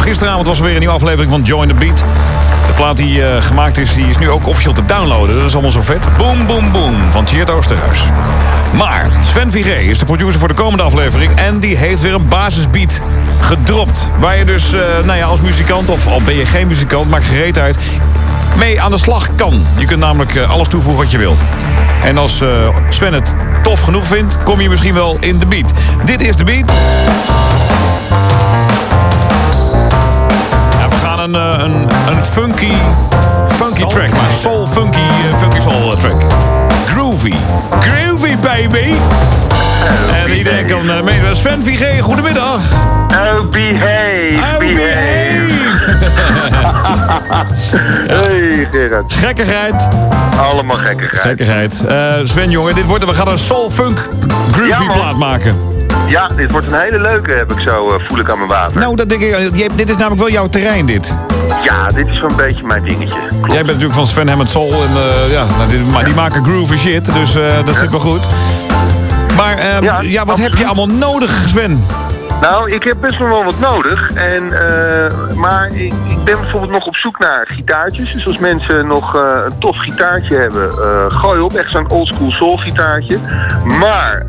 Gisteravond was er weer een nieuwe aflevering van Join the Beat. De plaat die gemaakt is, die is nu ook officieel te downloaden. Dat is allemaal zo vet. Boom, boom, boom van Tjeerd Oosterhuis. Maar Sven Vigé is de producer voor de komende aflevering. En die heeft weer een basisbeat gedropt. Waar je dus, als muzikant, of al ben je geen muzikant, maakt gereed uit, mee aan de slag kan. Je kunt namelijk alles toevoegen wat je wil. En als Sven het tof genoeg vindt, kom je misschien wel in de beat. Dit is de beat. Ja, we gaan een funky track maken. Soul, funky soul track. Groovy, baby. En iedereen kan meedoen. Sven Vigé, goedemiddag. Oh, behave. Hey, Gerard. Gekkigheid. Allemaal gekkigheid. Sven, jongen, we gaan een soul funk groovy plaat maken. Ja, dit wordt een hele leuke, heb ik zo, voel ik aan mijn water. Nou, dat denk ik, dit is namelijk wel jouw terrein, dit. Ja, dit is zo'n beetje mijn dingetje. Klopt. Jij bent natuurlijk van Sven Hammond Soul en die maken groovy shit, dus dat zit wel goed. Maar wat heb je allemaal nodig, Sven? Nou, ik heb best wel wat nodig. Maar ik ben bijvoorbeeld nog op zoek naar gitaartjes. Dus als mensen nog een tof gitaartje hebben, gooi op. Echt zo'n oldschool soul gitaartje. Maar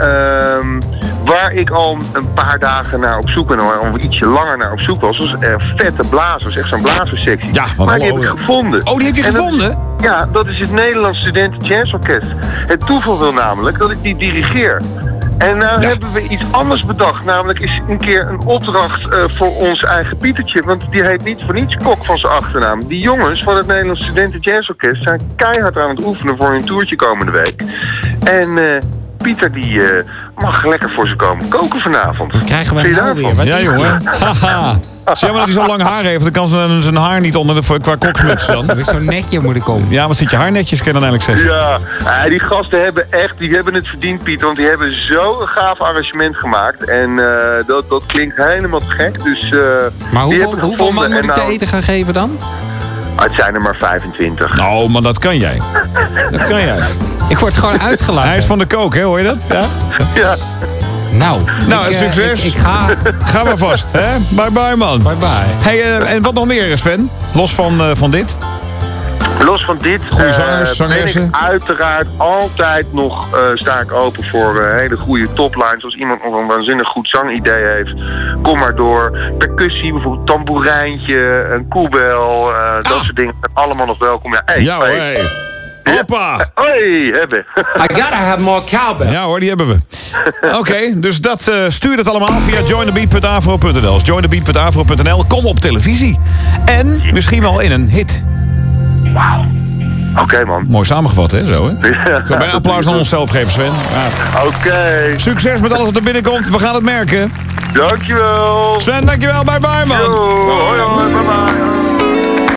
waar ik al een paar dagen naar op zoek ben, of ietsje langer naar op zoek was vette blazers. Echt zo'n blazerssectie. Ja, maar die heb ik gevonden. Oh, die heb je gevonden? Dat is het Nederlands Studenten Jazz Orkest. Het toeval wil namelijk dat ik die dirigeer. En nou hebben we iets anders bedacht. Namelijk is een keer een opdracht voor ons eigen Pietertje. Want die heet niet voor niets Kok van zijn achternaam. Die jongens van het Nederlands Studenten Jazz Orkest zijn keihard aan het oefenen voor hun toertje komende week. En Pieter die mag lekker voor ze komen koken vanavond. Dan krijgen we nou weer. Wat ja, jongen. Haha. Zeg maar dat hij zo lang haar heeft, dan kan zijn haar niet onder qua koksmuts dan. Dat ik zo netje moet komen. Ja, wat zit je haar netjes, kan je dan eigenlijk zeggen. Ja, die gasten hebben het verdiend, Piet. Want die hebben zo'n gaaf arrangement gemaakt. En dat klinkt helemaal te gek. Dus, maar hoeveel man moet ik te eten gaan geven dan? Het zijn er maar 25. Nou, maar dat kan jij. Dat kan jij. Ik word gewoon uitgelachen. Hij is van de kook, hè? Hoor je dat? Ja. Ja. Nou, succes. Ik ga. Ga maar vast, hè? Bye bye, man. Bye bye. Hey, en wat nog meer, Sven? Los van dit? Los van dit goede zangers, zangeressen. Ben ik uiteraard altijd nog sta ik open voor hele goede toplines. Als iemand nog een waanzinnig goed zangidee heeft, kom maar door. Percussie, bijvoorbeeld tamboerijntje, een koebel, dat soort dingen. Allemaal nog welkom. Ja, hey. Hoppa! Hoi, hebben. I gotta have more cowbell. Ja hoor, die hebben we. Oké, dus stuur het allemaal via jointhebeat.avro.nl. Jointhebeat.avro.nl. Kom op televisie. En misschien wel in een hit. Wauw. Oké, man. Mooi samengevat, hè? Zo, hè? Zo bij een applaus aan onszelf geven, Sven. Ja. Oké. Succes met alles wat er binnenkomt. We gaan het merken. Dankjewel. Sven, dankjewel. Bye bye, man. Yo, hoi, bye bye.